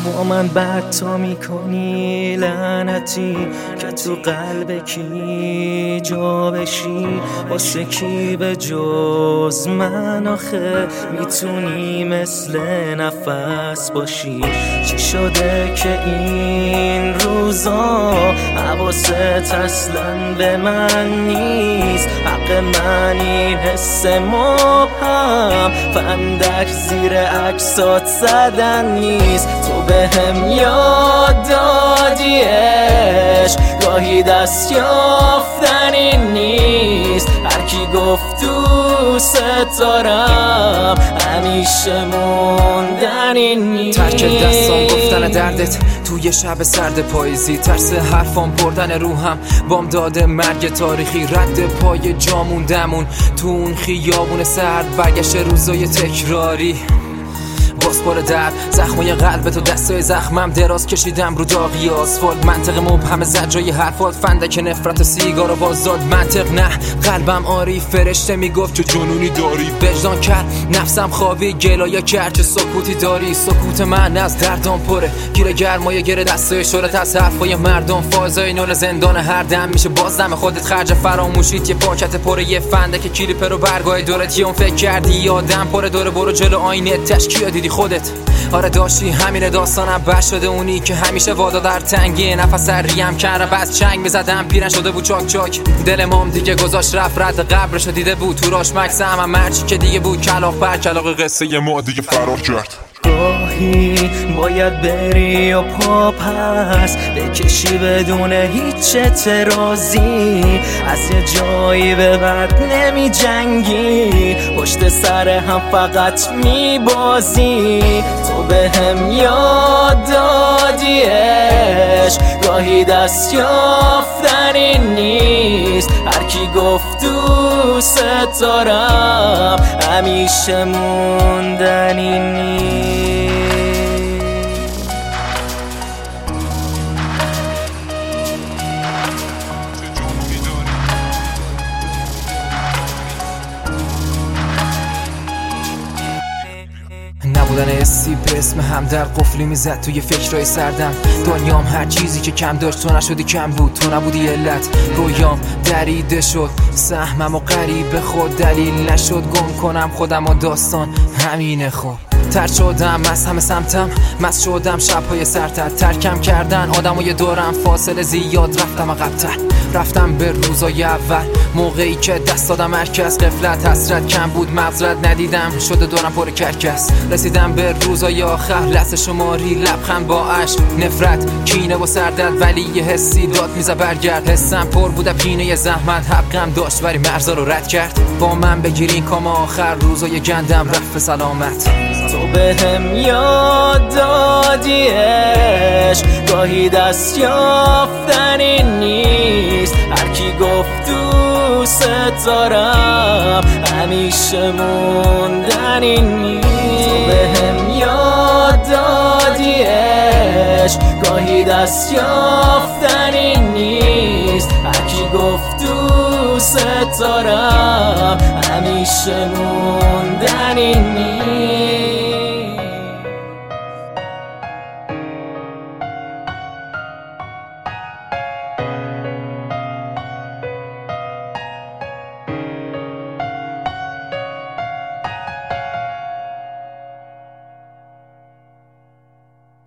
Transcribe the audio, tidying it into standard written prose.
با من بد تا میکنی لعنتی که تو قلب کی جا بشی واسه کی به جز من آخه میتونی مثل نفس باشی چی شده که این روزا حواست اصلا به من نیست حق من این حس مبهم فندک زیر عکسات زدن نیست تو بهم یاد دادیش گاهی دست یافتنی نیست هرکی گفت دوست دارم همیشه موندنی نیست ترک دستان گفتن دردت توی شب سرد پاییزی ترس حرفام بردن روحم بام داده مرگ تاریخی رد پای جاموندمون تو اون خیابون سرد برگشت روزای تکراری باز پر درد زخمای قلبت و دستای زخمم دراز کشیدم رو داغی آسفالت منطق مبهم زجای حرفات فندک نفرت و سیگار و بازداد منطق نه قلبم آری فرشته میگفت چه جنونی داری وجدان کرد نفسم خوابی گلایا کرد چه سکوتی داری سکوت من از دردام پره گیر گرمای گره دستای شورت از حرفای مردم فازای نول زندان هر دم میشه باز دم خودت خرج فراموشیت یه پاکت پر یه فندک کلیپ رو برگای دورت یه اون فکر کردی یادم پر دور برو جلو آینه تشکیه دیدی خودت آره داشتی همین داستانم بس شده اونی که همیشه وادا در تنگی نفس ریم کردم بس چنگ میزدم پیرن شده بود چاک چاک دل مام دیگه گذاشت رفت رد قبرشو دیده بود تو راش مکس هم مرچی که دیگه بود کلاق بر کلاق قصه ما دیگه فرار کرد گاهی باید بری و پا پس بکشی بدون هیچ اعتراضی از یه جایی به بعد نمی جنگی پشت سر هم فقط می بازی تو بهم یاد دادیش گاهی دست یافتنی نیست هرکی گفت دوست دارم همیشه موندنی نیست نبودن حسی به اسم هم در قفلی میزد توی فکرهای سردم دنیام هر چیزی که کم داشت تو نشدی کم بود تو نبودی علت رویام دریده شد سهمم و قریب خود دلیل نشد گم کنم خودم و داستان همینه خب تر شدم از همه سمتم مست شدم شبهای سرتر ترکم کردن آدمای دورم فاصله زیاد رفتم عقب‌تر رفتم به روزای اول موقعی که دست دادم مرکز قفلت حسرت کم بود مغزرت ندیدم شده دورم پر کرکس رسیدم به روزای آخر لحظه شماری لبخند با عشق نفرت کینه و سردرد ولی یه حسی داد میزه برگرد حسم پر بود پینه زحمت حقم داشت ولی مرزا رو رد کرد با من بگیرین کام آخر روزای گندم رفت سلامت تو بهم یاد دادیش گاهی دست یافتنی نیست هرکی گفت دوست دارم همیشه موندنی نیست تو بهم یاد دادیش گاهی دست یافتنی نیست هرکی گفت دوست دارم همیشه موندنی نیست